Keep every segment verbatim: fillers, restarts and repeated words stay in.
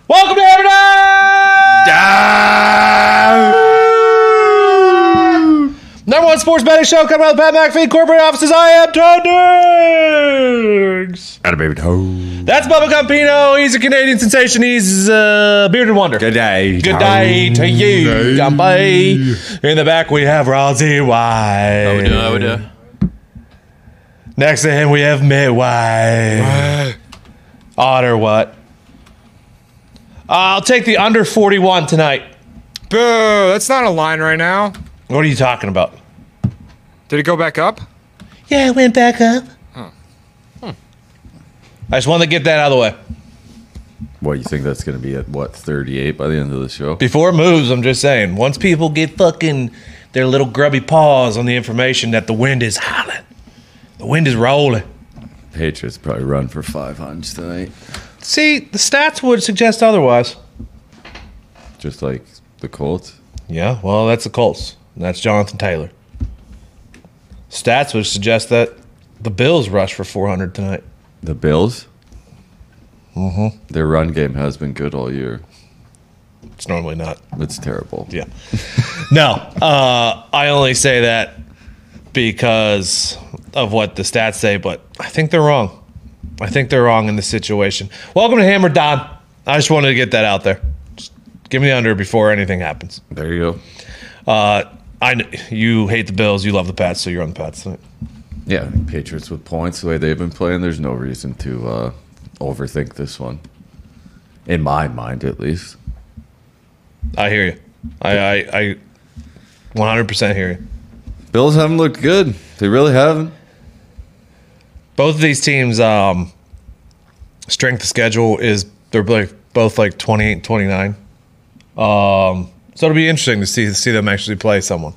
Welcome to Hammer Down! Number one sports betting show coming out of the Pat McAfee corporate offices. I am Todd Diggs. Got a baby toe. That's Bubba Campino. He's a Canadian sensation. He's a bearded wonder. Good day. Good day to you, Gumpy. In the back, we have Rosie White. How we doing? How we doing? Next to him, we have Mitt White. Otter what? I'll take the under forty-one tonight. Boo! That's not a line right now. What are you talking about? Did it go back up? Yeah, it went back up. Huh. Hmm. I just wanted to get that out of the way. What, you think that's going to be at, what, thirty-eight by the end of the show? Before it moves, I'm just saying, once people get fucking their little grubby paws on the information that the wind is howling, the wind is rolling. Patriots probably run for five hundred tonight. See, the stats would suggest otherwise. Just like the Colts. Yeah, well, that's the Colts. And that's Jonathan Taylor. Stats would suggest that the Bills rush for four hundred tonight. The Bills? Mm-hmm. Their run game has been good all year. It's normally not. It's terrible. Yeah. No, uh, I only say that because of what the stats say, but I think they're wrong. I think they're wrong in this situation. Welcome to Hammer Don. I just wanted to get that out there. Just give me the under before anything happens. There you go. Uh, I kn- you hate the Bills, you love the Pats, so you're on the Pats tonight. Yeah, Patriots with points the way they've been playing. There's no reason to uh, overthink this one. In my mind, at least. I hear you. I, I, I one hundred percent hear you. Bills haven't looked good. They really haven't. Both of these teams' um, strength of schedule is they're like both like twenty-eight and twenty-nine. Um, so it'll be interesting to see see them actually play someone.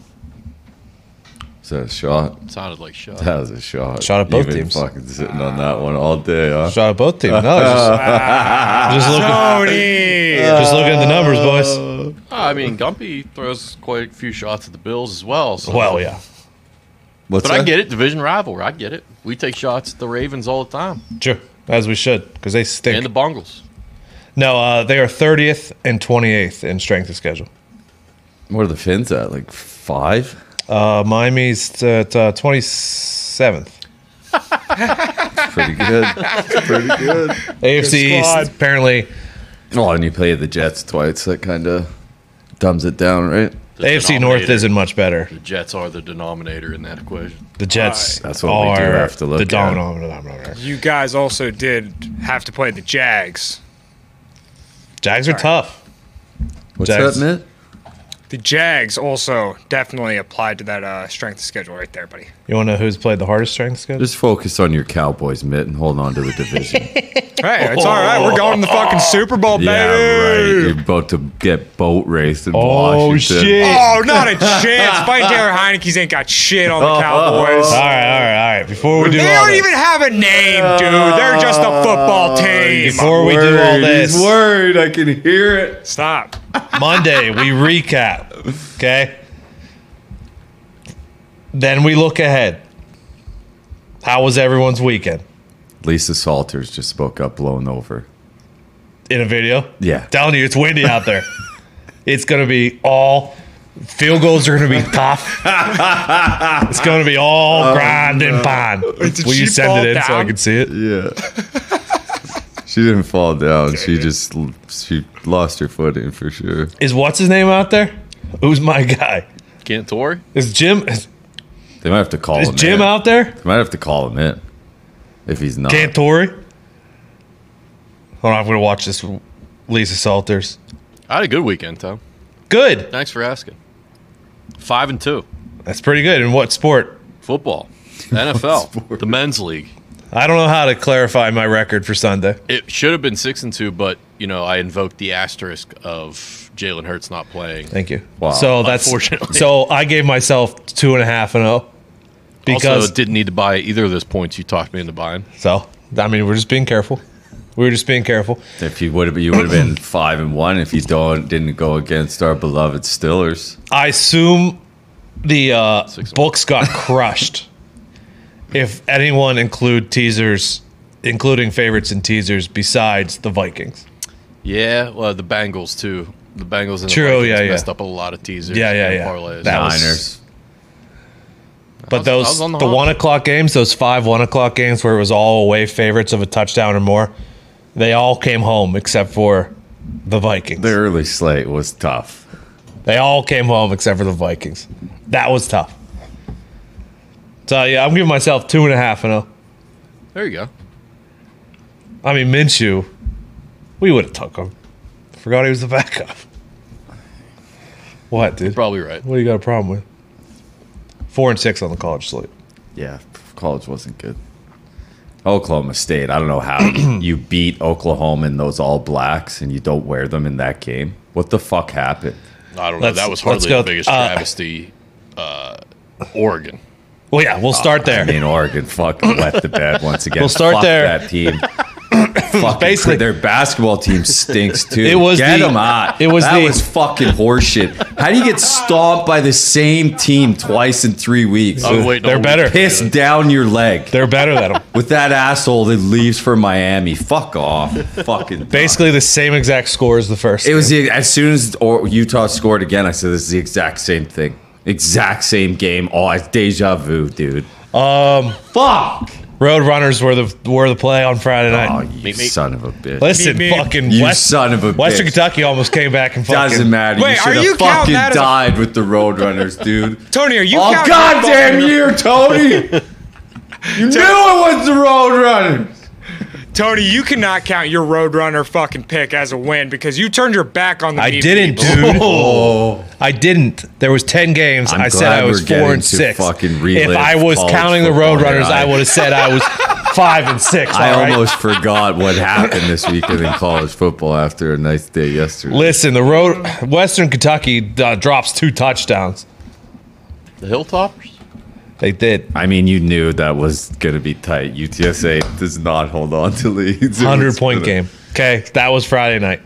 Is that a shot? Sounded like shot. That was a shot. Shot at both You've been teams. fucking sitting on that one all day, huh? Shot at both teams. No, just, just looking, Tony! just looking at the numbers, boys. Oh, I mean, Gumpy throws quite a few shots at the Bills as well. So. Well, yeah, What's But that? I get it. Division rival. I get it. We take shots at the Ravens all the time. sure, as we should, because they stink. And the Bungles. No, uh, they are thirtieth and twenty-eighth in strength of schedule. What are the Finns at? Like five? Uh, Miami's at uh, twenty-seventh. Pretty good. Pretty good. A F C East squad. apparently. Oh, and you play the Jets twice. That kind of dumbs it down, right? The A F C North denominator. isn't much better. The Jets are the denominator in that equation. The Jets That's what we are do have to look the at. dominant denominator. You guys also did have to play the Jags. Jags are tough. What's Jags. that, Mitt? The Jags also definitely applied to that uh, strength of schedule right there, buddy. You want to know who's played the hardest strength schedule? Just focus on your Cowboys, Mitt, and hold on to the division. Hey, it's all right. We're going to the fucking Super Bowl, baby. Yeah, right. You're about to get boat raced in Oh, Washington. shit. Oh, not a chance. Fighting Taylor Heineke's ain't got shit on the Cowboys. All right, all right, all right. Before we do They all don't this, even have a name, dude. They're just a football team. before we do all Worried. this, He's worried. I can hear it. Stop. Monday we recap. Okay. Then we look ahead. How was everyone's weekend? Lisa Salters just spoke up, blown over. In a video? Yeah. Telling you, it's windy out there. It's going to be all field goals are going to be tough. It's going to be all grind and pine. did Will you she send fall it in so I down? can see it? Yeah. She didn't fall down. She just she lost her footing for sure. Is what's his name out there? Who's my guy? Cantori? Is Jim is, They might have to call is him Jim in. out there? They might have to call him in if he's not. Cantori? Hold on, I'm going to watch this Lisa Salters. I had a good weekend, Tom. Good. Thanks for asking. Five and two. That's pretty good. In what sport? Football. N F L. sport? The men's league. I don't know how to clarify my record for Sunday. It should have been six and two, but you know I invoked the asterisk of Jalen Hurts not playing. Thank you. Wow. So that's Unfortunately. so I gave myself two and a half and oh because also, didn't need to buy either of those points you talked me into buying. so I mean we're just being careful. We were just being careful. If you would have, you would have been five and one if you don't didn't go against our beloved Stillers. I assume the uh, Six- books got crushed. If anyone include teasers, including favorites and teasers besides the Vikings. Yeah, well, the Bengals too. The Bengals and the True, Vikings yeah, yeah. messed up a lot of teasers. Yeah, yeah, and yeah. parlays. That was- Niners. But I was- I those was on the, the hot one seat. o'clock games, those five one o'clock games where it was all away favorites of a touchdown or more, they all came home except for the Vikings. The early slate was tough. They all came home except for the Vikings. That was tough. So yeah, I'm giving myself two and a half and a. There you go. I mean Minshew, we would have took him. Forgot he was the backup. What, dude? Probably right. What do you got a problem with? Four and six on the college slate. Yeah, college wasn't good. Oklahoma State. I don't know how you beat Oklahoma in those All Blacks and you don't wear them in that game. What the fuck happened? I don't know. Let's- That was let's hardly go- the biggest uh, travesty. Uh, Oregon. Well, yeah, we'll start there. I mean, Oregon fucking wet the bed once again. We'll start Fuck there. That team. Fucking Basically- their basketball team stinks too. It was Get the- them out. it was that the- was fucking horseshit. How do you get stomped by the same team twice in three weeks? Oh, wait, no, They're we- better. Piss down your leg They're better than them. with that asshole that leaves for Miami. Fuck off. Fucking Basically the same exact score as the first. It was the, as soon as or Utah scored again. I said this is the exact same thing. Exact same game. Oh, it's deja vu, dude. Um, Fuck. Road Runners were the were the play on Friday night. Oh, you Meet me. son of a bitch. Listen, Meep, meep. fucking You West, son of a Western bitch. Kentucky almost came back and fucking. Doesn't matter. Wait, you are should have you counting fucking that as a- died with the Roadrunners, dude. Tony, are you Oh, counting goddamn fucking- year, Tony. You knew it was the Roadrunners. Tony, you cannot count your Roadrunner fucking pick as a win because you turned your back on the I Meep didn't, Meeps. dude. Oh. I didn't. There was ten games. I'm I said glad I was we're getting four and to six. fucking If relive I was college counting the football Road Runners, here. I I- would have said I was five and six. I all right? almost forgot what happened this weekend in college football after a nice day yesterday. Listen. The road Western Kentucky uh, drops two touchdowns. The Hilltoppers? They did. I mean, you knew that was going to be tight. U T S A does not hold on to leads. It Hundred was point gonna- game. Okay, that was Friday night.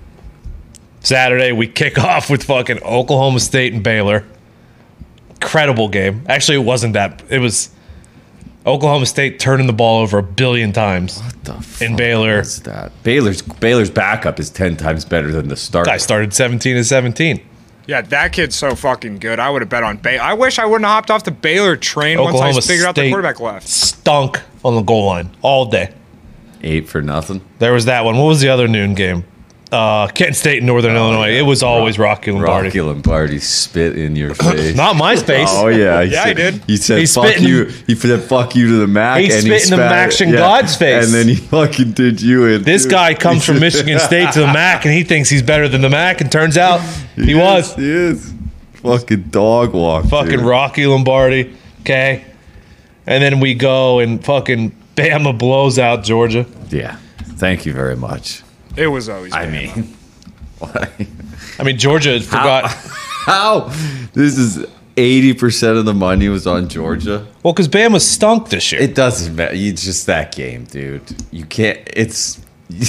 Saturday we kick off with fucking Oklahoma State and Baylor. Incredible game. Actually, it wasn't that. It was Oklahoma State turning the ball over a billion times. What the fuck In Baylor. was that? Baylor's Baylor's backup is ten times better than the starter. Guy started seventeen to seventeen. Yeah, that kid's so fucking good. I would have bet on Baylor. I wish I wouldn't have hopped off the Baylor train Oklahoma once I figured out the State quarterback left. stunk on the goal line all day. Eight for nothing. There was that one. What was the other noon game? Uh, Kent State and Northern Illinois. yeah. It was always Rocky Lombardi. Rocky Lombardi spit in your face. Not my face. Oh yeah, Yeah, he said, did. He said He fuck spit in- you. He said fuck you to the Mac. He and spit in the spat Max it- and God's face. And then he fucking did you in. This too. guy comes He from said- Michigan State to the M A C, and he thinks he's better than the M A C, and turns out he is, was. He is. Fucking dog walk. Fucking dude. Rocky Lombardi. Okay. And then we go and fucking Bama blows out Georgia. Yeah. Thank you very much. It was always. I Bama. mean, why? I mean, Georgia forgot. How? This is eighty percent of the money was on Georgia. Well, because Bama stunk this year. It doesn't matter. It's just that game, dude. You can't. It's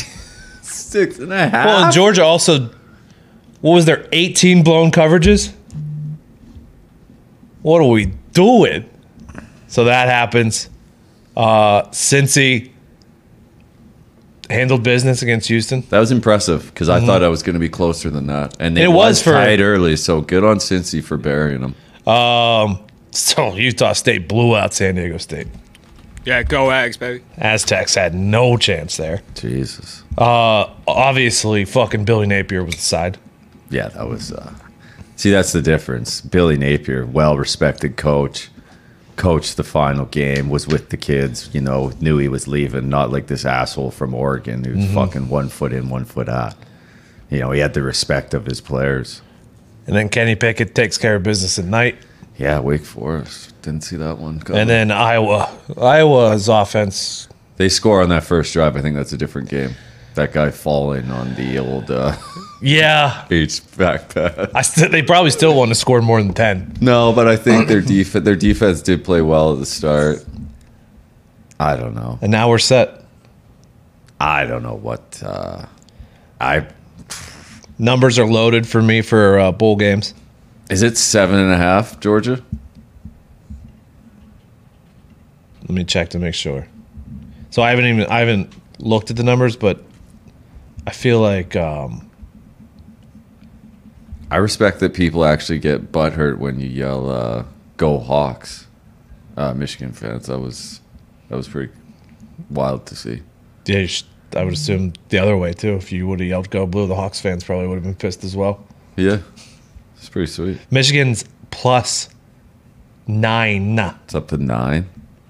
six and a half. Well, and Georgia also, what was there, eighteen blown coverages? What are we doing? So that happens. Uh, Cincy handled business against Houston. That was impressive because I thought I was going to be closer than that, and it, It was, was for- tied early. So good on Cincy for burying them. Um, so Utah State blew out San Diego State. Yeah, go Eggs, baby. Aztecs had no chance there. Jesus. Uh, obviously, fucking Billy Napier was the side. Yeah, that was. Uh, see, that's the difference. Billy Napier, well-respected coach, coached the final game, was with the kids. You know, knew he was leaving. Not like this asshole from Oregon who's Mm-hmm. fucking one foot in, one foot out. You know, he had the respect of his players. And then Kenny Pickett takes care of business at night. Yeah, Wake Forest. Didn't see that one coming. And then Iowa. Iowa's offense. They score on that first drive. I think that's a different game. That guy falling on the old uh, Yeah. H back pass. I st- they probably still want to score more than ten. No, but I think their def- their defense did play well at the start. I don't know. And now we're set. I don't know what. Uh, I Numbers are loaded for me for uh, bowl games. is it seven and a half, Georgia? Let me check to make sure. So I haven't even I haven't looked at the numbers, but I feel like um, I respect that people actually get butthurt when you yell uh, "Go Hawks." Uh, Michigan fans. That was that was pretty wild to see. yeah, you should, I would assume the other way too. If you would have yelled "Go Blue," the Hawks fans probably would have been pissed as well. Yeah, it's pretty sweet. Michigan's plus nine. It's up to nine.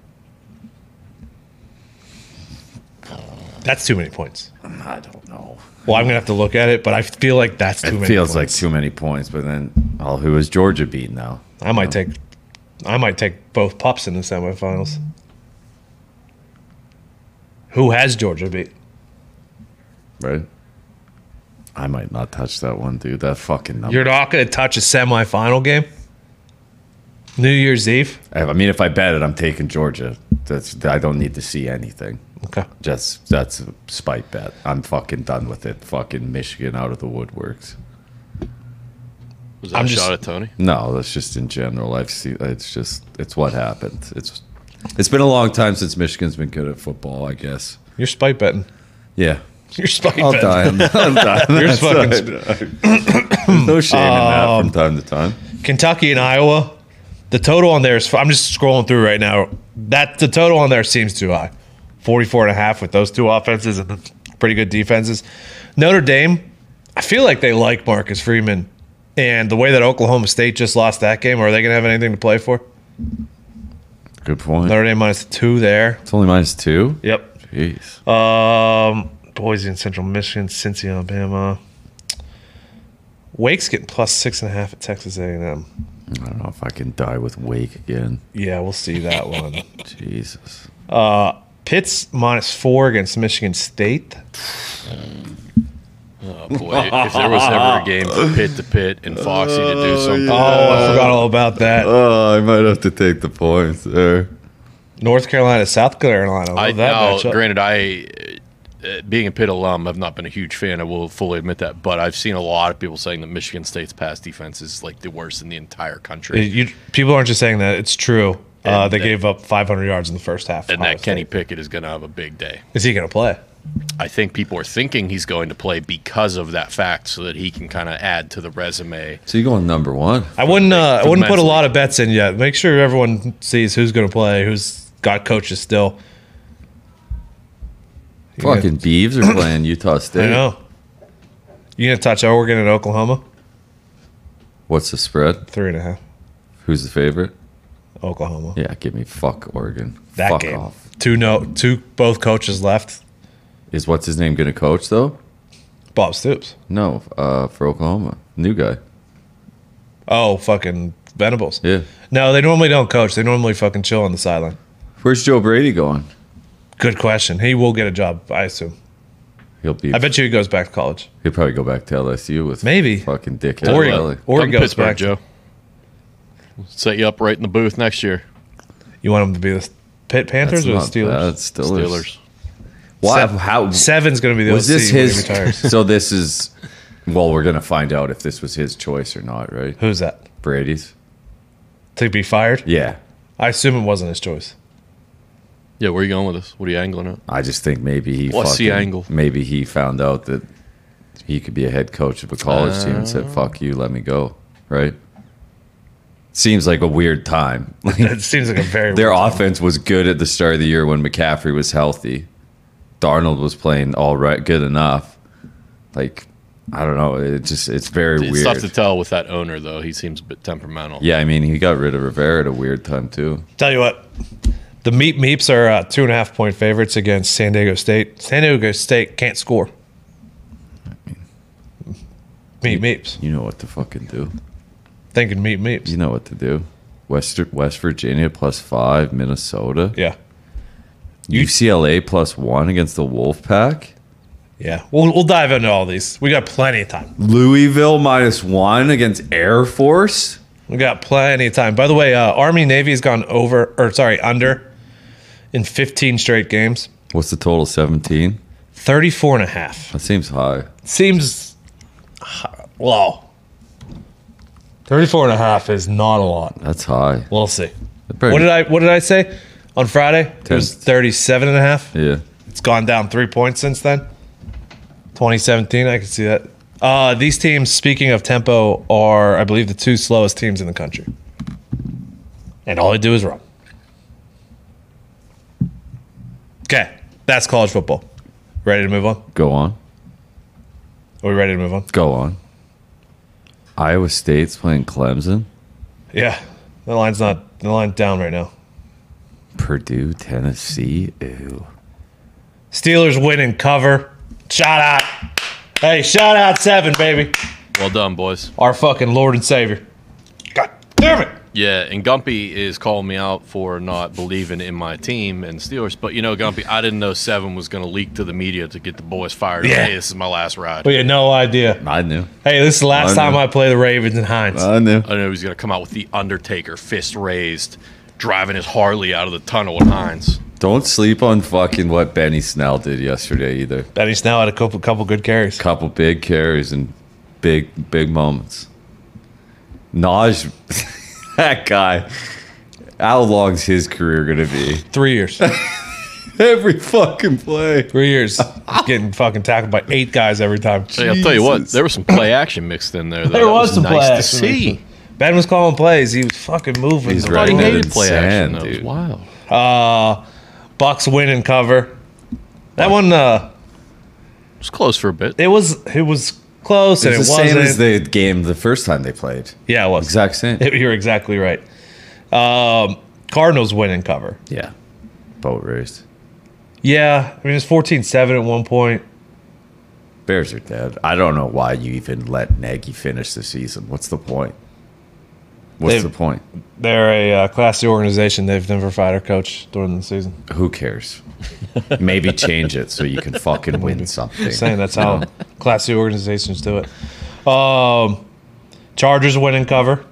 That's too many points. I don't know. Well, I'm gonna have to look at it, but I feel like that's too It many. feels like points. too many points, but then, oh, who is Georgia beat now? I might take, I might take both pups in the semifinals. Who has Georgia beat? Right? I might not touch that one, dude. That fucking number. You're not gonna touch a semifinal game. New Year's Eve. I mean, if I bet it, I'm taking Georgia. That's I don't need to see anything. Okay. Just that's a spite bet. I'm fucking done with it. Fucking Michigan out of the woodworks. Was that I'm a just- shot at Tony? No, that's just in general. I've seen. It's just it's what happened. It's it's been a long time since Michigan's been good at football. I guess. You're spite betting. Yeah. You're spite I'll betting. die. I'm, I'm dying. You're That's fucking right. There's no shame in that Um, from time to time. Kentucky and Iowa. The total on there is. I'm just scrolling through right now. That the total on there seems too high. forty-four and a half with those two offenses and the pretty good defenses. Notre Dame. I feel like they like Marcus Freeman, and the way that Oklahoma State just lost that game. Are they going to have anything to play for? Good point. Notre Dame minus two there. It's only minus two. Yep. Jeez. Um, Boise and Central Michigan, Cincy, Alabama. Wake's getting plus six and a half at Texas A and M. I don't know if I can die with Wake again. Yeah, we'll see that one. Jesus. Pitt's minus four against Michigan State. Oh boy! If there was ever a game for Pitt to Pitt and Foxy to do something, Oh, I forgot all about that. Oh, I might have to take the points there. North Carolina, South Carolina. I I love that now, matchup. granted, I uh, being a Pitt alum, I've not been a huge fan. I will fully admit that, but I've seen a lot of people saying that Michigan State's pass defense is like the worst in the entire country, You, people aren't just saying that; it's true. Uh, And they that- gave up five hundred yards in the first half. and Ohio that Kenny State. Pickett is going to have a big day. Is he going to play? I think people are thinking he's going to play because of that fact, so that he can kind of add to the resume. So you going number one? I wouldn't. Uh, I for the wouldn't put a men's lot of bets in yet. Make sure everyone sees who's going to play, who's got coaches still. Fucking Beavs are playing Utah State. I know. You gonna touch Oregon and Oklahoma? What's the spread? Three and a half. Who's the favorite? Oklahoma. Yeah, give me fuck Oregon. That fuck game. off. Two no. Two both coaches left. Is what's his name going to coach though? Bob Stoops. No, uh, for Oklahoma, new guy. Oh, fucking Venables. Yeah. No, they normally don't coach. They normally fucking chill on the sideline. Where's Joe Brady going? Good question. He will get a job, I assume. He'll be. I bet you he goes back to college. he'll probably go back to L S U with Maybe. fucking dickhead. Or he, Riley. or he Come to goes Pittsburgh, back. Joe. Set you up right in the booth next year. You want him to be the Pitt Panthers or the Not Steelers? bad. Steelers. Steelers. Why? Seven- How Seven's going to be the was O C this when he his? retires. So this is. Well, we're gonna find out if this was his choice or not, right? Who's that? Brady's. To be fired? Yeah. I assume it wasn't his choice. Yeah, where are you going with this? What are you angling at? I just think maybe he. What's the fucking- angle? Maybe he found out that he could be a head coach of a college team and Uh. said, "Fuck you, let me go." Right. Seems like a weird time. It seems like a very Their weird time. offense was good at the start of the year when McCaffrey was healthy. Darnold was playing all right, good enough. Like, I don't know. It just it's very It's weird. tough to tell with that owner, though. He seems a bit temperamental. Yeah, I mean, he got rid of Rivera at a weird time too. Tell you what, the Meep Meeps are uh, two and a half point favorites against San Diego State. San Diego State can't score. Meep Meeps. You know what to fucking do. Thinking Meep Meeps. You know what to do. West West Virginia plus five, Minnesota, Yeah. U C L A plus one against the Wolfpack, Yeah. We'll, we'll dive into all these. We got plenty of time. Louisville minus one against Air Force. We got plenty of time. By the way, uh, Army Navy has gone over, or sorry, under in fifteen straight games. What's the total? seventeen. thirty-four and a half. That seems high. Seems hi- low. thirty-four and a half is not a lot. That's high. We'll see. Pretty- What did I what did I say on Friday? It was Ten. thirty-seven and a half. Yeah. It's gone down three points since then. twenty seventeen, I can see that. Uh, these teams, speaking of tempo, are, I believe, the two slowest teams in the country. And all they do is run. Okay, that's college football. Ready to move on? Go on. Are we ready to move on? Go on. Iowa State's playing Clemson. Yeah, the line's not, the line's down right now. Purdue, Tennessee. Ew. Steelers win and cover. Shout out. Hey, shout out seven, baby. Well done, boys. Our fucking Lord and Savior. God damn it. Yeah, and Gumpy is calling me out for not believing in my team and Steelers. But, you know, Gumpy, I didn't know Seven was going to leak to the media to get the boys fired. Yeah. Hey, this is my last ride. We had no idea. I knew. Hey, this is the last I time know. I play the Ravens and Hines. I knew. I knew he was going to come out with the Undertaker, fist raised, driving his Harley out of the tunnel with Hines. Don't sleep on fucking what Benny Snell did yesterday either. Benny Snell had a couple, couple good carries. Couple big carries and big, big moments. Naj, that guy, how long's his career going to be? Three years. Every fucking play. Three years. Getting fucking tackled by eight guys every time. Hey, I'll tell you what, Jesus. there was some play action mixed in there. Though. There That was some nice play to action see. Ben was calling plays. He was fucking moving. He's the I thought he Right. ball. hated in play sand, action. That was dude. wild. Uh, Bucks win and cover. That one, uh, It was close for a bit. it was it was close and It's it the wasn't. same as the game the first time they played. yeah, it was. Exact same. You're exactly right. Um, Cardinals win and cover. Yeah. Boat race. Yeah, I mean, it's fourteen seven at one point. Bears are dead. I don't know why you even let Nagy finish the season. What's the point? What's They've- the point? They're a uh, classy organization. They've never fired a coach during the season. Who cares? Maybe change it so you can fucking win something. Just saying that's how classy organizations do it. Um, Chargers win and cover.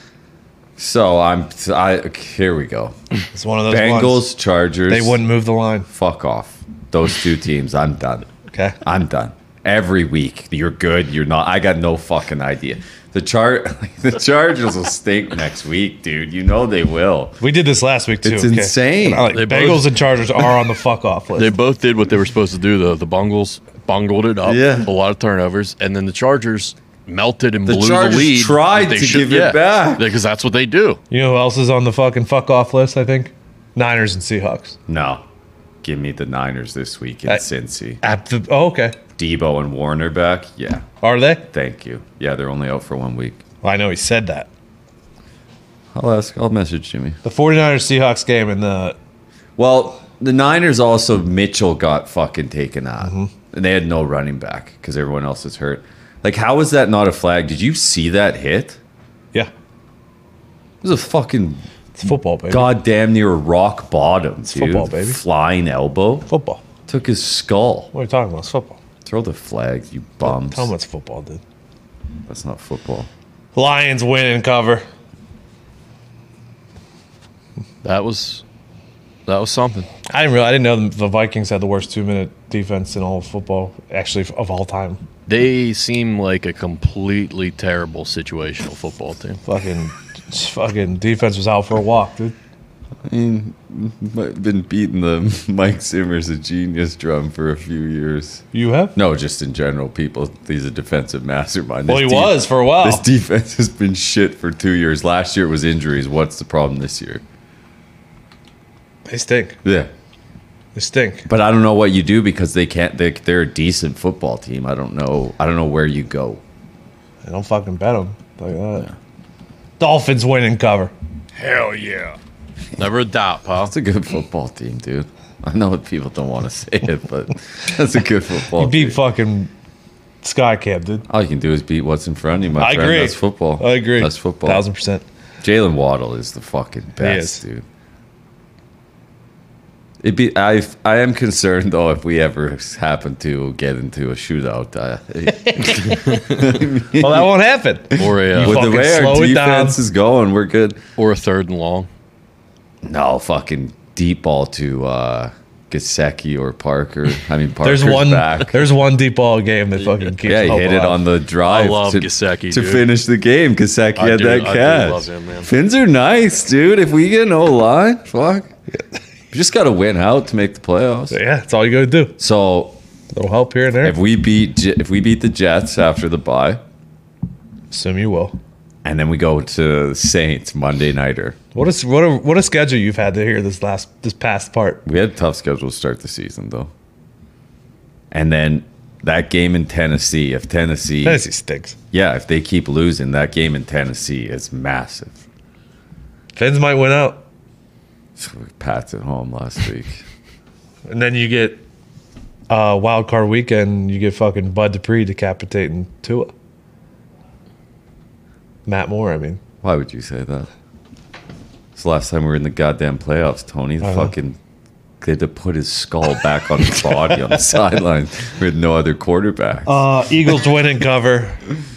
So I'm. I here we go. It's one of those Bengals, ones. Chargers. They wouldn't move the line. Fuck off. Those two teams. I'm done. Okay. I'm done. Every week, you're good. You're not. I got no fucking idea. The char, the Chargers will stink next week, dude. You know they will. We did this last week too. It's okay? insane. I like They Bengals both- and Chargers are on the fuck off list. They both did what they were supposed to do, though. The Bungles bungled it up. Yeah. A lot of turnovers. And then the Chargers melted and The blew Chargers the lead. tried They to should- give it back. Because that's what they do. You know who else is on the fucking fuck off list? I think Niners and Seahawks. No, give me the Niners this week in I- Cincy. At the oh, okay. Debo and Warner back. Yeah, Are they? thank you. Yeah, they're only out for one week. Well, I know he said that. I'll ask. I'll message Jimmy. The 49ers Seahawks game and the Well, the Niners also Mitchell got fucking taken out, and they had no running back because everyone else is hurt. Like, how is that not a flag? Did you see that hit? yeah, It was a fucking it's football, baby. goddamn near rock bottom, dude. football, baby. Flying elbow Football. took his skull. What are you talking about? It's football. Throw the flag, you bums. Tell them it's football, dude. That's not football. Lions win and cover. That was that was something. I didn't realize, I didn't know the Vikings had the worst two minute defense in all of football, actually of all time. They seem like a completely terrible situational football team. Fucking, fucking defense was out for a walk, dude. I mean, I've been beating the Mike Zimmer's a genius drum for a few years. You have? No, just in general, people. He's a defensive mastermind. Well, he This de- was for a while. This defense has been shit for two years. Last year it was injuries. What's the problem this year? They stink. Yeah, They stink. but I don't know what you do because they can't. They, they're a decent football team. I don't know. I don't know where you go. I don't fucking bet them like that. Dolphins win and cover. Hell yeah. Never a doubt, pal. It's a good football team, dude. I know that people don't want to say it, but that's a good football You beat team. fucking Sky Camp, dude. All you can do is beat what's in front of you, my I friend. agree. That's football. I agree. That's football. Thousand percent. Jalen Waddle is the fucking best, is. dude. It'd be I. I am concerned though if we ever happen to get into a shootout. Uh, Well, that won't happen. Or a You uh, with the fucking way our slow it down. defense is going, we're good. or a third and long. No fucking deep ball to uh, Gesicki or Parker. I mean, Parker's There's one. back. There's one deep ball game that fucking keeps. Yeah, he hope hit it alive. on the drive I love to, Gesicki, to dude. finish the game. Gesicki I had do- that I do catch. love him, man. Fins are nice, dude. If we get an O-line, fuck. You just got to win out to make the playoffs. Yeah, that's all you got to do. So little help here and there. If we beat J- if we beat the Jets after the bye, Assume you will. and then we go to the Saints Monday nighter. What is what a what a schedule you've had to hear this last this past part. We had a tough schedule to start the season though. And then that game in Tennessee, if Tennessee, Tennessee stinks. yeah, if they keep losing, that game in Tennessee is massive. Fins might win out, Pats at home last week. and then you get uh, wild card weekend. You get fucking Bud Dupree decapitating Tua. Matt Moore, I mean. Why would you say that? It's the last time we were in the goddamn playoffs, Tony. The I know. fucking they had to put his skull back on his body on the sideline with no other quarterback. Uh, Eagles win and cover.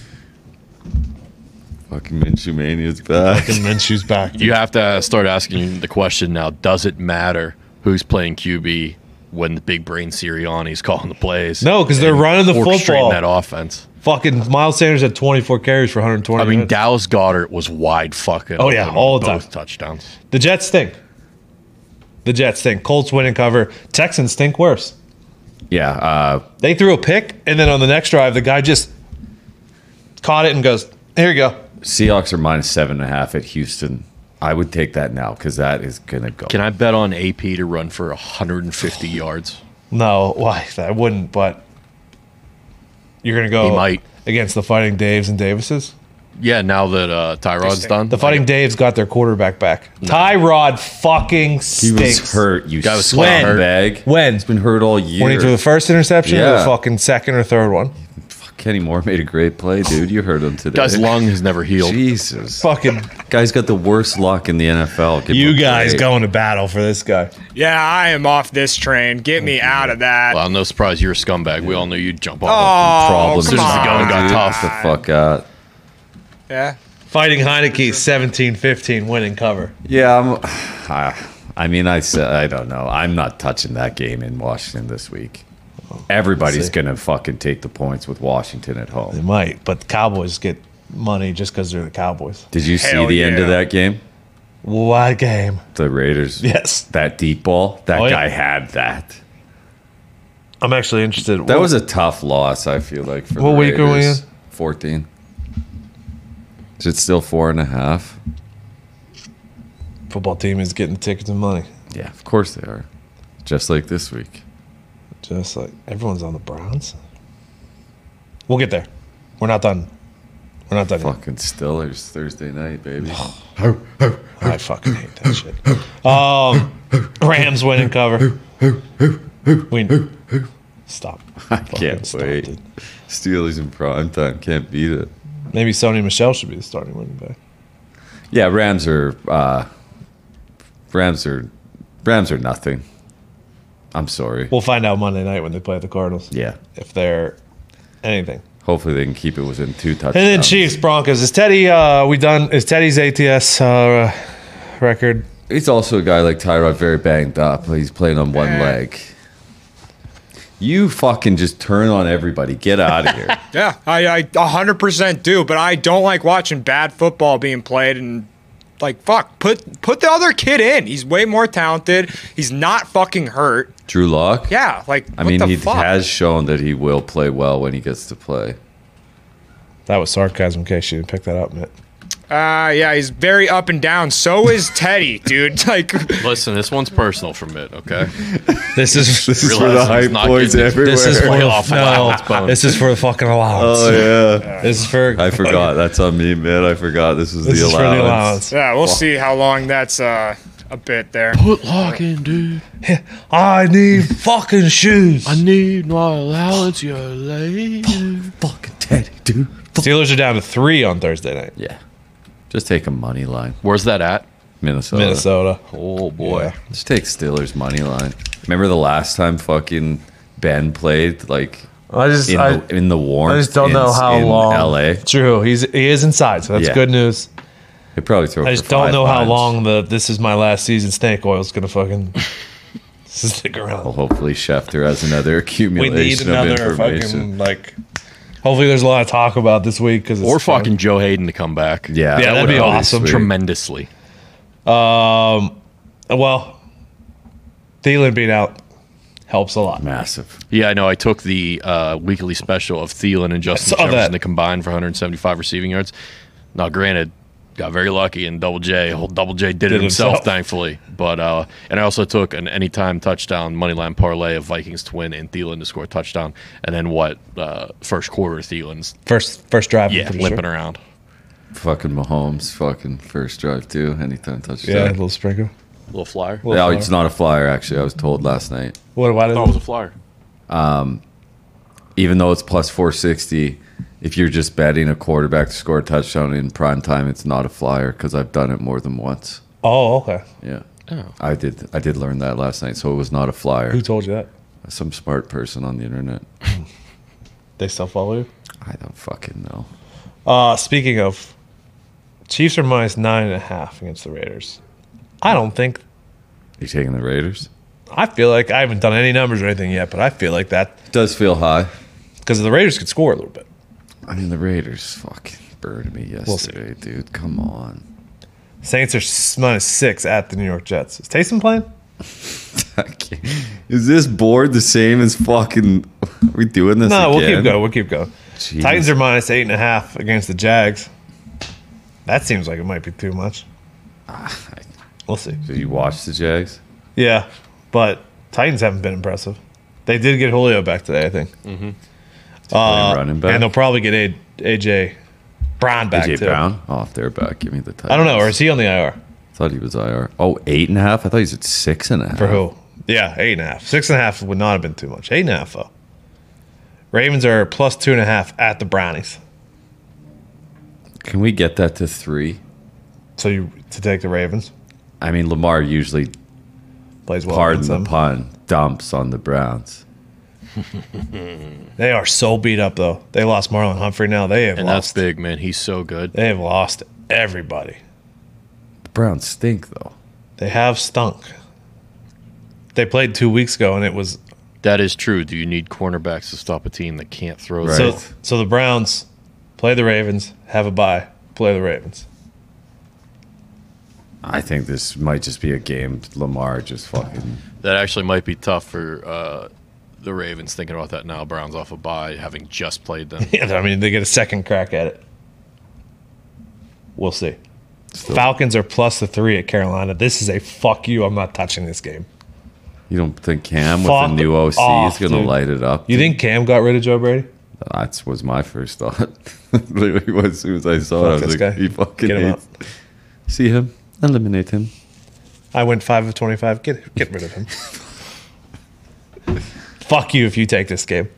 Fucking Minshew Mania's back. Fucking Minshew's back. You have to start asking the question now, does it matter who's playing Q B when the big brain Sirianni's calling the plays? No, 'cause they're and running the orchestrating football. that offense. Fucking Miles Sanders had twenty-four carries for one hundred twenty I mean, minutes. Dallas Goddard was wide fucking Oh, yeah, open all on the both time. touchdowns. The Jets stink. The Jets stink. Colts win and cover. Texans stink worse. Yeah, uh, They threw a pick, and then on the next drive, the guy just caught it and goes, "Here you go." Seahawks are minus seven and a half at Houston. I would take that now because that is gonna go. Can I bet on A P to run for one hundred fifty yards? No, why? I wouldn't, but you're going to go He might. against the Fighting Daves and Davises? Yeah, now that uh, Tyrod's stink. done. The Fighting Daves got their quarterback back. Tyrod fucking He stinks. was hurt. You Guy was sweat hurt. bag. When? He's been hurt all year. When he threw the first interception or Yeah. the fucking second or third one? Kenny Moore made a great play, dude. You heard him today. Guy's lung has never healed. Jesus. Fucking Guy's got the worst luck in the N F L. Give you him a guys break. going to battle for this guy. Yeah, I am off this train. Get me out of that. Well, no surprise, you're a scumbag. We all knew you'd jump on. Oh, Problems. come As soon as the going got on. tough. Get the fuck out. Yeah. Fighting Heineke seventeen fifteen winning cover. Yeah, I'm, I, I mean, I said I don't know. I'm not touching that game in Washington this week. Everybody's see. gonna fucking take the points with Washington at They home. might, but the Cowboys get money just because they're the Cowboys. Did you see Hell the end of yeah. that game? What game? The Raiders. Yes. That deep ball. That Oh, yeah. guy had that. I'm actually interested. That was a tough loss. I feel like for What the week are we Raiders. in? Fourteen. Is it still four and a half? Football team is getting the tickets and money. Yeah, of course they are. Just like this week. Just like everyone's on the Browns. We'll get there. We're not done. We're not done yet. Fucking Stillers Thursday night, baby. I fucking hate that shit. Um, Rams win and cover. We stop. I Fucking can't stop, wait. dude. Steelers in prime time. Can't beat it. Maybe Sony Michelle should be the starting running back. Yeah, Rams are uh, Rams are Rams are nothing. I'm sorry. We'll find out Monday night when they play the Cardinals. Yeah. If they're anything. Hopefully they can keep it within two touchdowns. And then Chiefs Broncos. Is Teddy? Uh, we done? Is Teddy's A T S uh, record? He's also a guy like Tyrod, very banged up. He's playing on one Eh. leg. You fucking just turn on everybody. Get out of here. Yeah, I, I one hundred percent do, but I don't like watching bad football being played and like fuck, put put the other kid in. He's way more talented. He's not fucking hurt. Drew Lock. Yeah, like I what mean, the he fuck? has shown that he will play well when he gets to play. That was sarcasm. In case you didn't pick that up, Mitt. Uh, yeah, he's very up and down. So is Teddy, dude. Like, Listen, this one's personal for Mitt, okay? This is This is Realize for the he's hype not boys getting- everywhere. this is for Way the, off no, allowance bone. this is for the fucking allowance. Oh yeah, This is for I forgot. That's on me, man. I forgot this was This the is for allowance. the allowance. yeah, we'll see how long that's uh, a bit there. Put lock in, dude. I need fucking shoes. I need my allowance, you lady. Fucking Teddy, dude. Steelers are down to three on Thursday night. Yeah, just take a money line. Where's that at? Minnesota. Minnesota. Oh, boy. Yeah. Just take Steelers money line. Remember the last time fucking Ben played like I just in I, the in the warmth? I just don't in, know how in long. L A. True. He's he is inside, so that's Yeah. good news. They probably throw. I for just don't five know how lines. long the this is my last season snake oil is gonna fucking stick around. Well, hopefully Schefter has another We accumulation need of another information. fucking like. Hopefully, there's a lot of talk about this week because Or fucking Joe Hayden to come back. Yeah, Yeah, that that'd would be be awesome. sweet. Tremendously. Um, well, Thielen beat out. helps a lot. Massive. Yeah, I know. I took the uh, weekly special of Thielen and Justin saw Jefferson that. to combine for one hundred seventy-five receiving yards. Now, granted, got very lucky, and Double J, whole Double J did, Did it himself, himself. thankfully. But uh, and I also took an anytime touchdown moneyline parlay of Vikings to win and Thielen to score a touchdown, and then what uh, first quarter Thielen's First first drive. I'm yeah pretty limping sure. around. Fucking Mahomes, fucking first drive too. Anytime Yeah, a touchdown. little sprinkle. Little flyer. Little Yeah, flyer. it's not a flyer. Actually, I was told last night. What? Why I did thought it was a flyer. Even though it's plus four sixty, if you're just betting a quarterback to score a touchdown in prime time, it's not a flyer because I've done it more than once. Oh, okay. Yeah, Oh. I did. I did learn that last night, so it was not a flyer. Who told you that? Some smart person on the internet. They still follow you? I don't fucking know. Uh, speaking of, Chiefs are minus nine and a half against the Raiders. I don't think. You taking the Raiders? I feel like I haven't done any numbers or anything yet, but I feel like that Does feel high. because the Raiders could score a little bit. I mean, the Raiders fucking burned me We'll see. yesterday, dude. Come on. Saints are s- minus six at the New York Jets. Is Taysom playing? I can't- Is this board the same as fucking? Are we doing this? No, we'll again? keep going. We'll keep going. Jeez. Titans are minus eight and a half against the Jags. That seems like it might be too much. We'll see. Did you watch the Jags? Yeah, but Titans haven't been impressive. They did get Julio back today, I think. Playing Uh, running back. And they'll probably get A- AJ Brown back A J too. Brown. Oh, if they're back, give me the Titans. I don't know, or is he on the I R? Thought he was I R. Oh, eight and a half. I thought he was at six and a half. For who? Yeah, eight and a half. Six and a half would not have been too much. Eight and a half, though. Ravens are plus two and a half at the Brownies. Can we get that to three? So you to take the Ravens I mean, Lamar usually, plays well. pardon against the them. pun, dumps on the Browns. They are so beat up though. They lost Marlon Humphrey. Now they have And that's lost. big, man. He's so good. They have lost everybody. The Browns stink, though. They have stunk. They played two weeks ago, and it was That is true. Do you need cornerbacks to stop a team that can't throw? Right. the so. So the Browns play the Ravens, have a bye, play the Ravens. I think this might just be a game Lamar just fucking. That actually might be tough for uh, the Ravens. Thinking about that now, Browns off a bye, having just played them. Yeah, I mean they get a second crack at it. We'll see. Falcons are plus the three at Carolina. This is a fuck you. I'm not touching this game. You don't think Cam with Fuck the new O C off, is going to dude. light it up? You think Cam got rid of Joe Brady? That was my first thought. Literally, as soon as I saw it, I Fuck was this like, guy. he fucking Get him hates. See him, eliminate him. I went five of twenty-five. Get get rid of him. Fuck you if you take this game.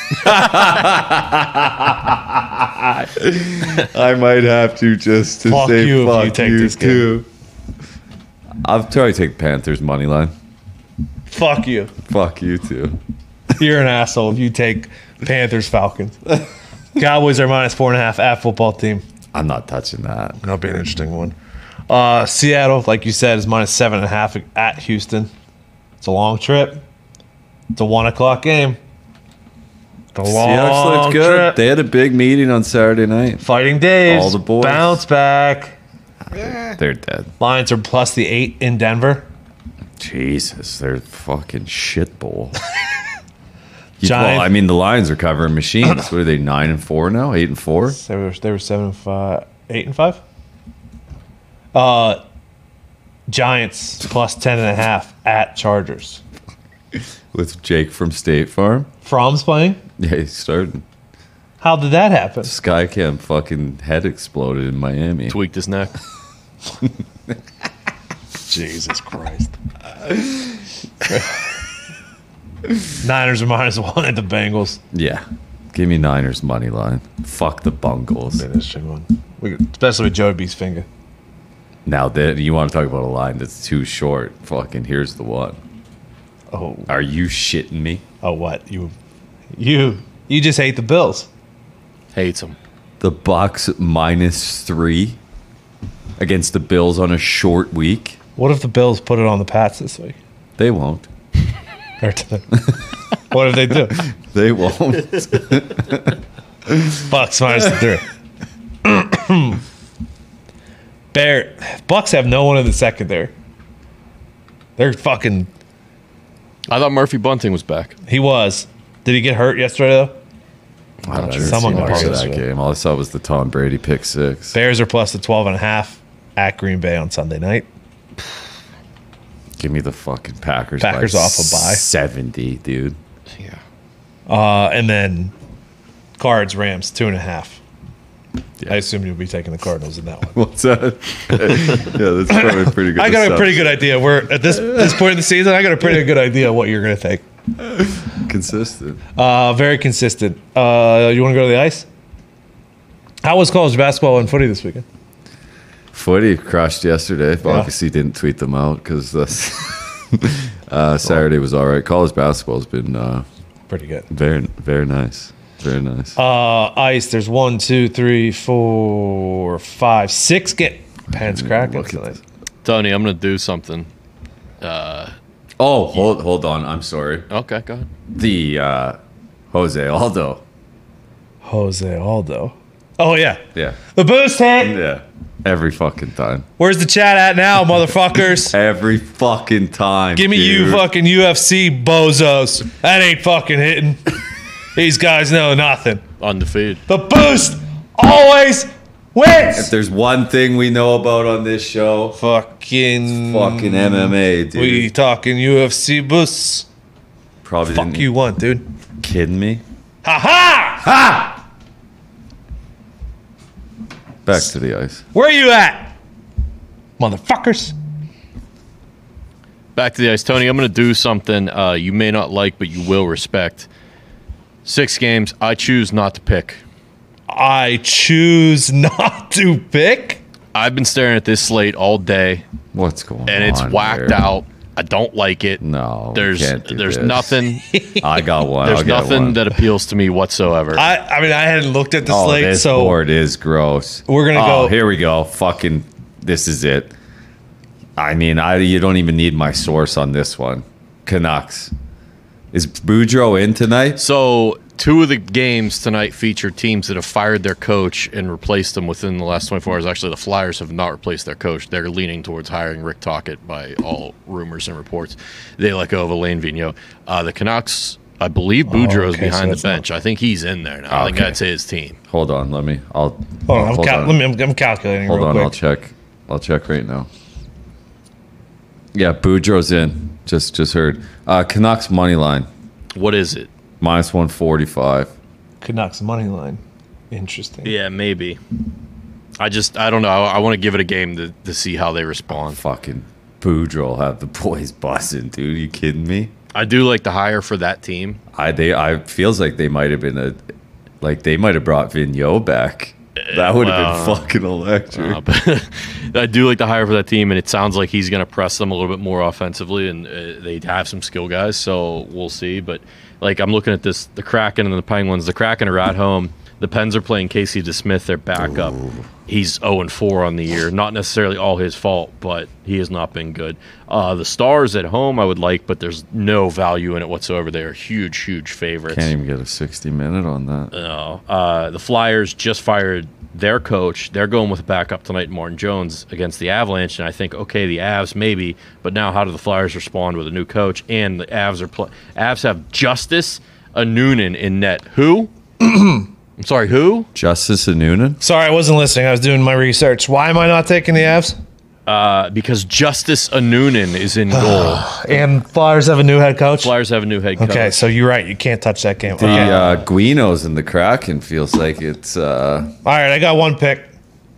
I might have to just to Fuck say you if fuck you take you this game. too. I'll try to take Panthers money line. Fuck you. Fuck you too. You're an asshole if you take Panthers Falcons. Cowboys are minus four and a half at football team. I'm not touching that. That'll be an interesting one. Uh, Seattle, like you said, is minus seven and a half at Houston. It's a long trip. It's a one o'clock game. It's a long Seahawks looked good. trip. They had a big meeting on Saturday night. Fighting Dave's. All the boys. Bounce back. They're dead. Lions are plus the eight in Denver. Jesus, they're fucking shit bowl. You- Giant- well, I mean, the Lions are covering machines. What are they, nine and four now? Eight and four? They were they were seven and five, eight and five. Uh, Giants plus ten and a half at Chargers. With Jake from State Farm? Fromm's playing. Yeah, he's starting. How did that happen? Skycam fucking head exploded in Miami. Tweaked his neck. Jesus Christ. Niners are minus one at the Bengals. Yeah. Give me Niners money line. Fuck the Bungles. Interesting one. We, especially with Joey B's finger. Now that you want to talk about a line that's too short, fucking here's the one. Oh, Are you shitting me? oh, what you, you, you just hate the Bills. Hates him. The Bucks minus three against the Bills on a short week. What if the Bills put it on the Pats this week? They won't. Or t- what if they do? They won't. Bucks minus the three. Bear Bucks have no one in the secondary. They're fucking I thought Murphy Bunting was back. He was. Did he get hurt yesterday though? I don't know. Someone Someone got of hurt. that game. All I saw was the Tom Brady pick six. Bears are plus the twelve and a half at Green Bay on Sunday night. Give me the fucking Packers. Packers by off a bye. seventy, dude. Yeah. Uh, and then Cards, Rams, two and a half. Yeah. I assume you'll be taking the Cardinals in that one. What's that? yeah, that's probably a pretty good. I got a assumption. pretty good idea. We're at this this point in the season. I got a pretty good idea what you're going to take. consistent. Uh, very consistent. Uh, you want to go to the ice? How was college basketball and footy this weekend? Footy crushed yesterday. Yeah. Obviously, didn't tweet them out because uh, Saturday was all right. College basketball's been uh, Pretty good. very, very nice. Very nice. Uh, ice. There's one, two, three, four, five, six. Get pants cracking Look at tonight. this. Tony, I'm going to do something. Oh, hold hold on. I'm sorry. Okay, go ahead. The uh, Jose Aldo. Jose Aldo. Oh yeah, Yeah, the boost hit. yeah. Every fucking time. Where's the chat at now, motherfuckers? Every fucking time. Give me you dude. fucking U F C bozos. That ain't fucking hitting. These guys know nothing. Undefeated. The boost always wins. If there's one thing we know about on this show, Fucking fucking M M A, dude. We talking U F C boosts. Probably Fuck didn't you want, dude. kidding me. Ha ha! Ha! Back to the ice. Where you at, motherfuckers? Back to the ice. Tony, I'm going to do something uh, you may not like, but you will respect. Six games. I choose not to pick. I choose not to pick. I've been staring at this slate all day, What's going on? and it's whacked here? out. I don't like it. No, we There's can't do there's this. nothing I got one. there's I'll get nothing one. that appeals to me whatsoever. I, I mean, I hadn't looked at the Oh, slate, this so board is gross. We're gonna oh, go- Here we go. Fucking. This is it. I mean, I you don't even need my source on this one. Canucks. Is Boudreaux in tonight? So two of the games tonight feature teams that have fired their coach and replaced them within the last twenty-four hours. Actually, the Flyers have not replaced their coach. They're leaning towards hiring Rick Tocchet by all rumors and reports. They let go of Alain Vigneault. Uh, the Canucks, I believe Boudreaux is okay, so behind the that's not- bench. I think he's in there now. I think Okay. that's his team. Hold on. Let me. I'll. hold on. I'm, hold cal- on. Let me, I'm, I'm calculating Hold real on. quick. I'll check. I'll check right now. Yeah, Boudreaux's in. Just just heard. Uh, Canucks money line What is it? minus one forty five. Canucks money line. Interesting. Yeah, maybe. I just, I don't know. I, I want to give it a game to, to see how they respond. Fucking Boudreaux have the boys buzzing, dude. You kidding me? I do like the hire for that team. I they I feels like they might have been a like they might have brought Vigneault back. That would have well, been fucking electric. Uh, but I do like the hire for that team, and it sounds like he's going to press them a little bit more offensively, and uh, they have some skill guys, so we'll see. But like I'm looking at this, the Kraken and the Penguins. The Kraken are at home. The Pens are playing Casey DeSmith, their backup. He's oh and four on the year. Not necessarily all his fault, but he has not been good. Uh, the Stars at home I would like, but there's no value in it whatsoever. They are huge, huge favorites. Can't even get a sixty minute on that. No. Uh, the Flyers just fired their coach. They're going with a backup tonight, Martin Jones, against the Avalanche. And I think, okay, the Avs maybe, but now how do the Flyers respond with a new coach? And the Avs are pl- Avs have Justice Anunin in net. Who? I'm sorry, who? Justice and Noonan? Sorry, I wasn't listening. I was doing my research. Why am I not taking the Avs? Uh, because Justice Anunin is in goal. And Flyers have a new head coach. Flyers have a new head coach. Okay, so you're right. You can't touch that game. The Okay. uh, Guinos and the Kraken feels like it's uh, All right, I got one pick.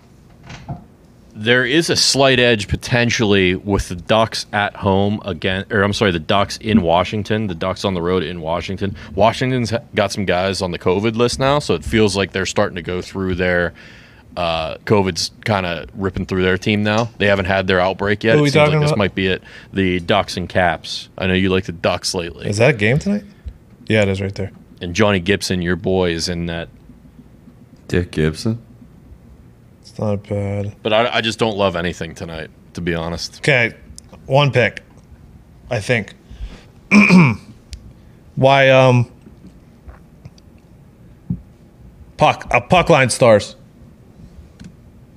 There is a slight edge potentially with the Ducks at home again, or I'm sorry, the Ducks in Washington. The Ducks on the road in Washington. Washington's ha- got some guys on the COVID list now, so it feels like they're starting to go through their uh, COVID's kind of ripping through their team now. They haven't had their outbreak yet. Who are It we seems like talking this about? might be it. The Ducks and Caps. I know you like the Ducks lately. Is that a game tonight? Yeah, it is right there. And Johnny Gibson, your boy, is in that. Dick Gibson. It's not bad. But I, I just don't love anything tonight, to be honest. Okay, one pick. I think. Why? Um. Puck. A puck line stars.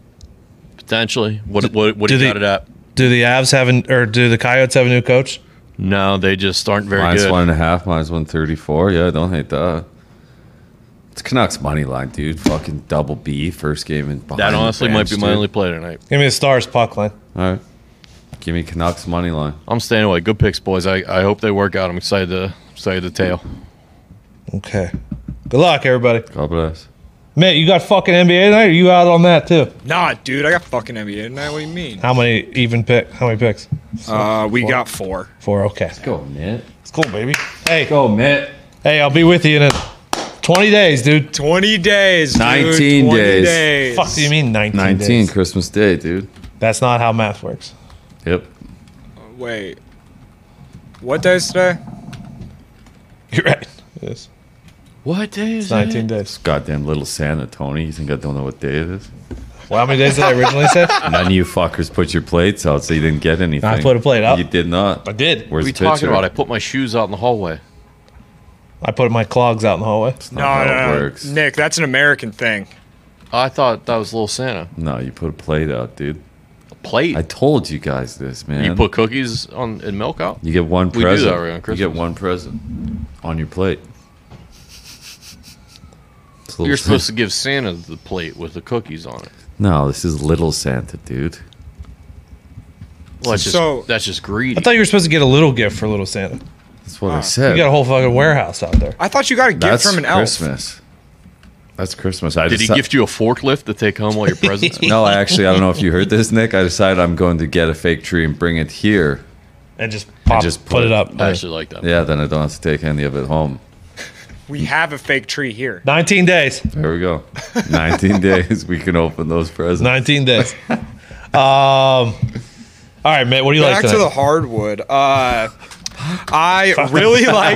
Potentially. What what what do do you they- got it at? Do the Avs have an, or do the Coyotes have a new coach? No, they just aren't very Minus good. one and a half, minus one thirty-four. Yeah, don't hate that. It's Canucks money line, dude. Fucking double B, first game in behind That the honestly might bench, be my dude. only play tonight. Give me the Stars puck line. All right. Give me Canucks money line. I'm staying away. Good picks, boys. I, I hope they work out. I'm excited to excited to tail. Okay. Good luck, everybody. God bless. Mitt, you got fucking N B A tonight? Or you out on that too? Nah, dude, I got fucking N B A tonight. What do you mean? How many even pick? How many picks? Uh, we got four. Four. Okay. Go, Mitt. It's cool, baby. Hey, Go, Mitt. hey, I'll be with you in a twenty days, dude. twenty days, dude. nineteen twenty days. days. Fuck do you mean nineteen? nineteen, days? Christmas Day, dude. That's not how math works. Yep. Wait. What day is today? You're right. It is. What day is It's nineteen days. Goddamn little Santa, Tony. You think I don't know what day it is? Well, how many days did I originally say? None of you fuckers put your plates out, so you didn't get anything. I put a plate out. You did not. I did. Where's What are you the talking picture? about? I put my shoes out in the hallway. I put my clogs out in the hallway. That's No, not how no, it no. works. Nick, that's an American thing. I thought that was Little Santa. No, you put a plate out, dude. A plate. I told you guys this, man. you put cookies on and milk out. You get one We do present. that around You Christmas. get one present on your plate. It's a little You're Santa. supposed to give Santa the plate with the cookies on it. No, this is little Santa, dude. Well, that's just So- that's just greedy. I thought you were supposed to get a little gift for little Santa. That's what I You said. got a whole fucking warehouse out there. I thought you got a gift That's from an elf. Christmas. That's Christmas. I Did he deci- gift you a forklift to take home all your presents? No, I actually, I don't know if you heard this, Nick. I decided I'm going to get a fake tree and bring it here. And just pop, just put, put- it up. I actually like that. Yeah, then I don't have to take any of it home. We have a fake tree here. nineteen days. There we go. nineteen days, we can open those presents. nineteen days. um, all right, Mitt, what do you Back like to tonight? the hardwood. Uh, I really like.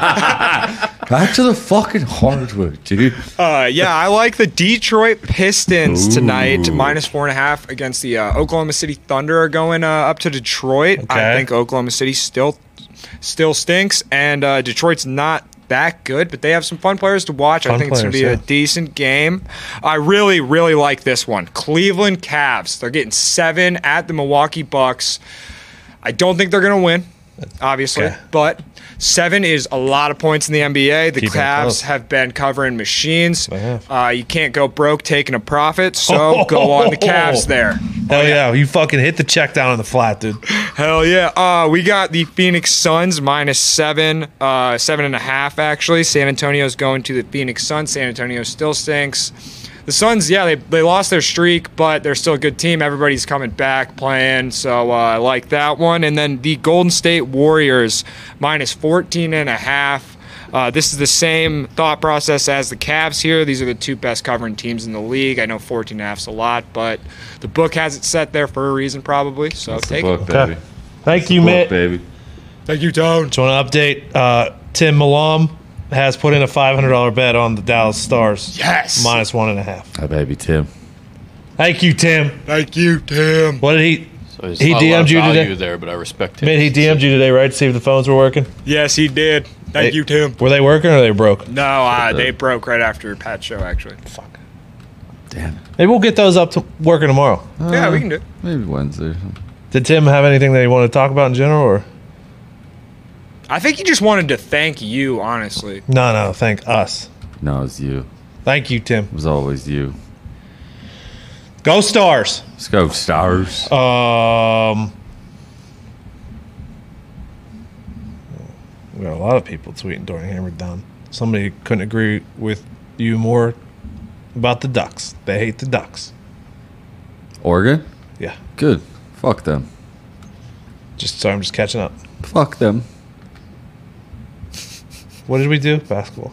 Back to the fucking hardwood, dude. Uh, yeah, I like the Detroit Pistons tonight, Ooh. minus four and a half against the uh, Oklahoma City Thunder are going uh, up to Detroit. I Okay. think Oklahoma City still still stinks, and uh, Detroit's not that good, but they have some fun players to watch. I Fun think it's going to be players, a yeah. decent game. I really, really like this one. Cleveland Cavs. They're getting seven at the Milwaukee Bucks. I don't think they're going to win, obviously, Okay. but seven is a lot of points in the N B A. The Keeping it Cavs close. have been covering machines. They have. Uh, you can't go broke taking a profit, so go on the Cavs there. Hell yeah. You fucking hit the check down on the flat, dude. Hell yeah. Uh, we got the Phoenix Suns minus seven, uh, seven and a half actually. San Antonio's going to the Phoenix Suns. San Antonio still stinks. The Suns, yeah, they, they lost their streak, but they're still a good team. Everybody's coming back playing, so uh, I like that one. And then the Golden State Warriors minus fourteen and a half. Uh, this is the same thought process as the Cavs here. These are the two best covering teams in the league. I know fourteen and a half is a lot, but the book has it set there for a reason probably, so That's the take book, it. Okay. baby. Thank you, Book, Mitt. baby. Thank you, Tone. Just want to update. Uh, Tim Malam has put in a five hundred dollars bet on the Dallas Stars. Yes. Minus one and a half. Hi, baby Tim. Thank you, Tim. Thank you, Tim. What did he? So there's He not a lot D M'd of you value today? there, but I respect him. Mitt, he D M'd you today, right? To see if the phones were working. Yes, he did. Thank Hey, you, Tim. Were they working or they broke? No, uh, they broke right after Pat's show, actually. Fuck. Damn. Maybe we'll get those up to working tomorrow. yeah, we can do it. Maybe Wednesday or something. Did Tim have anything that he wanted to talk about in general, or I think he just wanted to thank you, honestly. no? No, thank us. No, it was you. Thank you, Tim. It was always you. Go Stars. Let's go, Stars. Um, we got a lot of people tweeting during Hammered Down. Somebody couldn't agree with you more about the Ducks. They hate the Ducks. Oregon? Yeah. Good. Fuck them. Just sorry, I'm just catching up. Fuck them. What did we do? Basketball.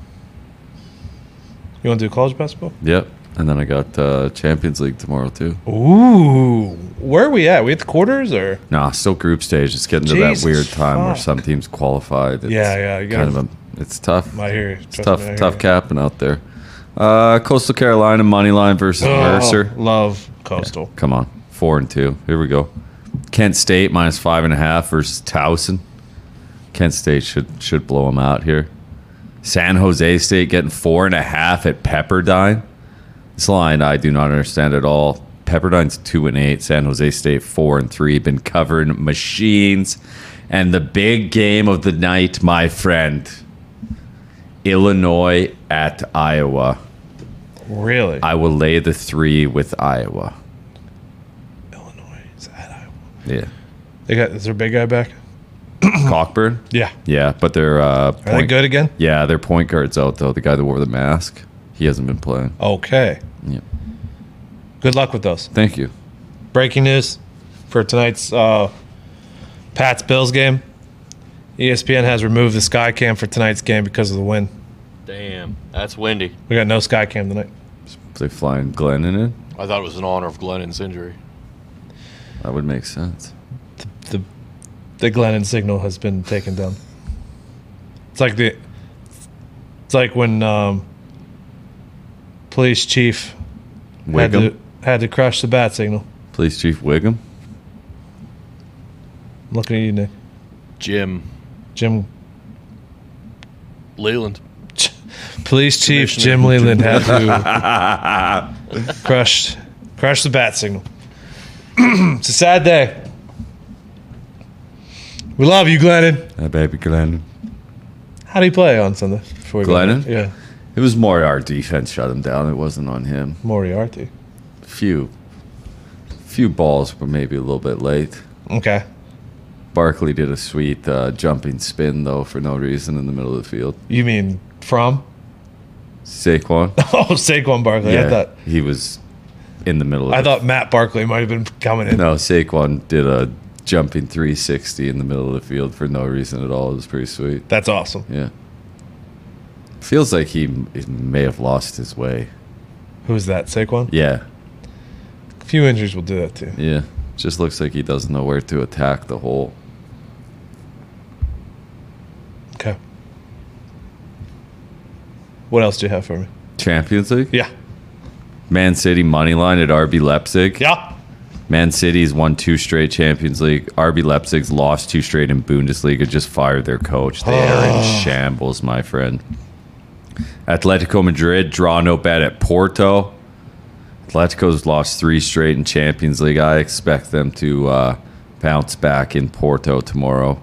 You want to do college basketball? Yep. And then I got uh, Champions League tomorrow, too. Ooh, where are we at? We at the quarters or? Nah, still group stage. It's getting to Jesus that weird time where fuck. some teams qualified. It's Yeah, yeah, you kind gotta- of a, it's tough. I hear you. It's Trust tough, me, I hear tough you. capping out there. Uh, Coastal Carolina money line versus Oh, Mercer. love Coastal. Come on, four and two. Here we go. Kent State minus five and a half versus Towson. Kent State should should blow them out here. San Jose State getting four and a half at Pepperdine. This line I do not understand at all. Pepperdine's two and eight. San Jose State four and three. Been covering machines. And the big game of the night, my friend, Illinois at Iowa. Really? I will lay the three with Iowa. Illinois is at Iowa. Yeah. They got is their big guy back? Cockburn? Yeah. Yeah, but they're uh, Are they good again? Yeah, their point guard's out though. The guy that wore the mask, he hasn't been playing. Okay. Yeah. Good luck with those. Thank you. Breaking news for tonight's uh, Pats Bills game. E S P N has removed the sky cam for tonight's game because of the wind. Damn, that's windy. We got no sky cam tonight. They flying Glennon in? I thought it was in honor of Glennon's injury. That would make sense. The the Glennon signal has been taken down. It's like the it's like when um, police chief had to, Wiggum? had to crush the bat signal. Police Chief Wiggum? I'm looking at you, Nick. Jim Jim Leland. Police Chief Jim Leland had to crush crush the bat signal. It's a sad day. We love you, Glennon. That baby Glennon. How did he play on Sunday? Before we go Glennon? there? Yeah. It was more our defense shut him down. It wasn't on him. Moriarty. Few, few balls were maybe a little bit late. Okay. Barkley did a sweet uh, jumping spin though for no reason in the middle of the field. You mean from? Saquon. Oh, Saquon Barkley. I thought he was in the middle of I the thought Matt Barkley might have been coming in. No, Saquon did a jumping three sixty in the middle of the field for no reason at all. It was pretty sweet. That's awesome. Yeah. Feels like he m- may have lost his way. Who's that? Saquon? Yeah. A few injuries will do that too. Yeah. Just looks like he doesn't know where to attack the hole. Okay. What else do you have for me? Champions League? Yeah. Man City money line at R B Leipzig. Yeah. Man City's won two straight Champions League. R B Leipzig's lost two straight in Bundesliga. Just fired their coach. They are in shambles, my friend. Atletico Madrid draw no bet at Porto. Atletico's lost three straight in Champions League. I expect them to uh, bounce back in Porto tomorrow.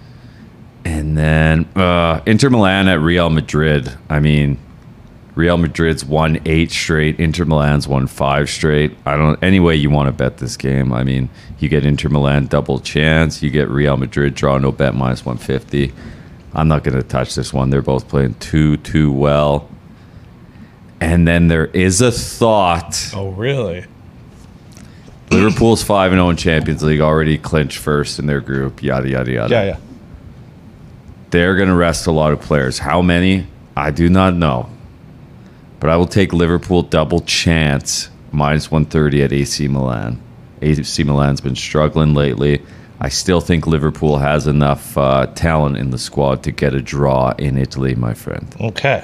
And then uh, Inter Milan at Real Madrid. I mean, Real Madrid's won eight straight. Inter Milan's won five straight. I don't. Any way you want to bet this game. I mean, you get Inter Milan double chance. You get Real Madrid draw no bet minus one fifty. I'm not going to touch this one. They're both playing too too well. And then there is a thought. Oh, really? Liverpool's five and zero in Champions League, already clinched first in their group. Yada yada yada. Yeah, yeah. They're going to rest a lot of players. How many? I do not know. But I will take Liverpool double chance, minus one thirty at A C Milan. A C Milan's been struggling lately. I still think Liverpool has enough uh, talent in the squad to get a draw in Italy, my friend. Okay.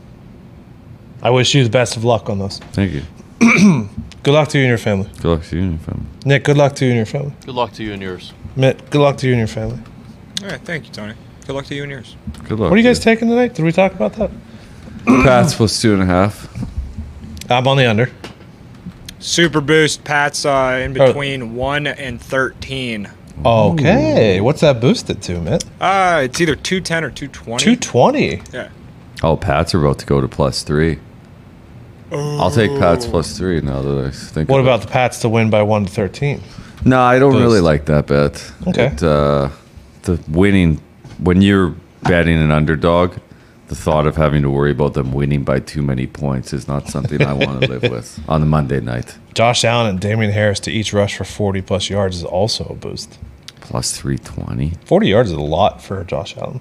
I wish you the best of luck on those. Thank you. Good luck to you and your family. Good luck to you and your family. Nick, good luck to you and your family. Good luck to you and yours. Mitt, good luck to you and your family. All right, thank you, Tony. Good luck to you and yours. Good luck. What are you guys to taking tonight? Did we talk about that? Pats plus two and a half. I'm on the under. Super boost. Pats uh, in Oh. between one and thirteen. Okay. What's that boosted to, Mitt? Uh, it's either two ten or two twenty. two twenty. Yeah. Oh, Pats are about to go to plus three. I'll take Pats plus three now that I think. What about about the Pats to win by one to thirteen? No, I don't Boost. really like that bet. Okay. It, uh, the winning, when you're betting an underdog, the thought of having to worry about them winning by too many points is not something I want to live with on the Monday night. Josh Allen and Damian Harris to each rush for forty plus yards is also a boost. Plus three twenty. forty yards is a lot for Josh Allen.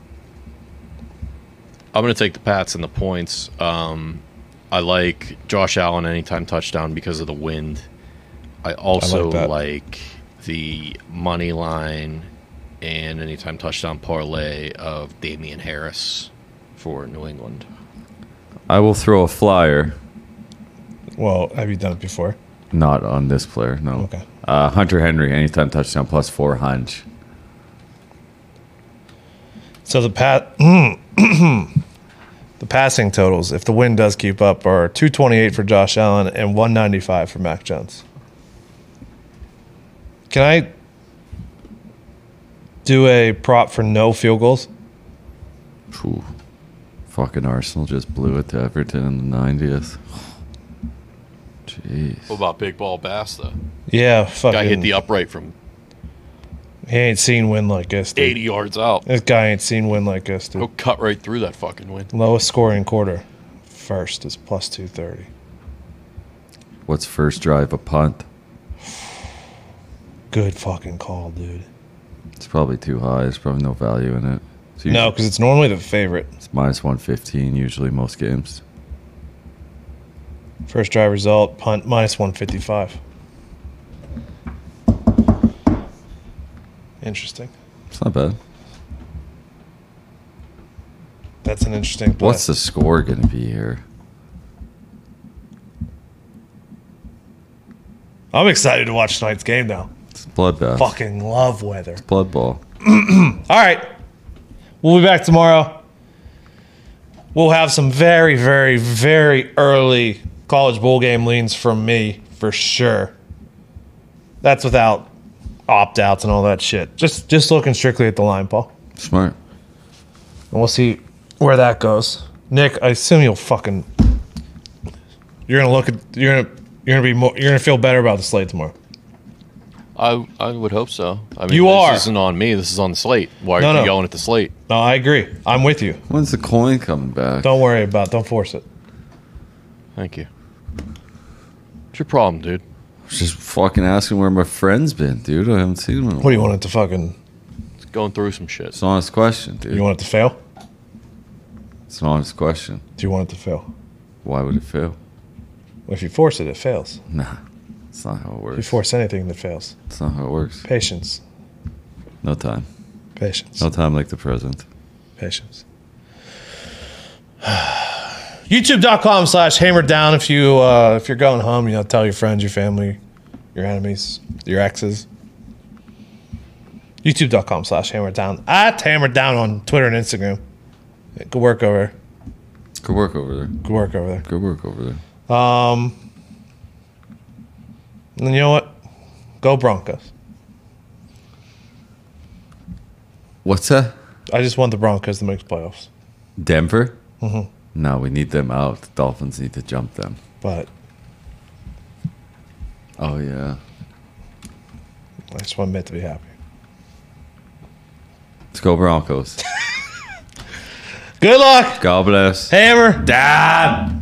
I'm going to take the Pats and the points. Um, I like Josh Allen anytime touchdown because of the wind. I also that. like the money line and anytime touchdown parlay of Damian Harris for New England. I will throw a flyer. Well, have you done it before? Not on this player, no. Okay. Uh, Hunter Henry, anytime touchdown, plus four hunch. So the pat the passing totals, if the win does keep up, are two twenty-eight for Josh Allen and one ninety-five for Mac Jones. Can I do a prop for no field goals? Phew. Fucking Arsenal just blew it to Everton in the ninetieth. Jeez. What about big ball bass though? Yeah, fucking. Guy hit the upright from He ain't seen win like this, dude. eighty yards out. This guy ain't seen win like this, dude. He'll cut right through that fucking win. Lowest scoring quarter. First is plus two thirty. What's first drive? A punt? Good fucking call, dude. It's probably too high. There's probably no value in it. It's usually, No, because it's normally the favorite. it's minus one fifteen usually most games. First drive result, punt, minus one fifty-five. Interesting. It's not bad. That's an interesting play. What's the score going to be here? I'm excited to watch tonight's game now. It's a bloodbath. Fucking love weather. Blood ball. All right. We'll be back tomorrow. We'll have some very, very, very early college bowl game leans from me for sure. That's without opt-outs and all that shit. Just just looking strictly at the line, Paul. Smart. And we'll see where that goes. Nick, I assume you'll fucking you're gonna look at you're gonna you're gonna be more you're gonna feel better about the slate tomorrow. I I would hope so. I mean, You this are. isn't on me. This is on the slate. Why are No, you no. going at the slate? No, I agree. I'm with you. When's the coin coming back? Don't worry about it. Don't force it. Thank you. What's your problem, dude? Just fucking asking where my friend's been, dude. I haven't seen him. in a What do you while. want it to fucking It's going through some shit. It's an honest question, dude. you want it to fail? It's an honest question. Do you want it to fail? Why would it fail? If you force it, it fails. Nah. It's not how it If you works. force anything, that fails. It's not how it works. Patience. No time. Patience. No time like the present. Patience. YouTube.com slash hammer down if you uh, if you're going home, you know, tell your friends, your family, your enemies, your exes. YouTube.com slash hammer down. At hammer down on Twitter and Instagram. Good work over there. Good work over there. Good work over there. Good work over there. Um, and you know what? Go Broncos. What's that? I just want the Broncos to make playoffs. Denver? Mm-hmm. No, we need them out. The Dolphins need to jump them. But Oh, yeah. I just want Mitt to be happy. Let's go Broncos. Good luck, God bless. Hammer. Dad.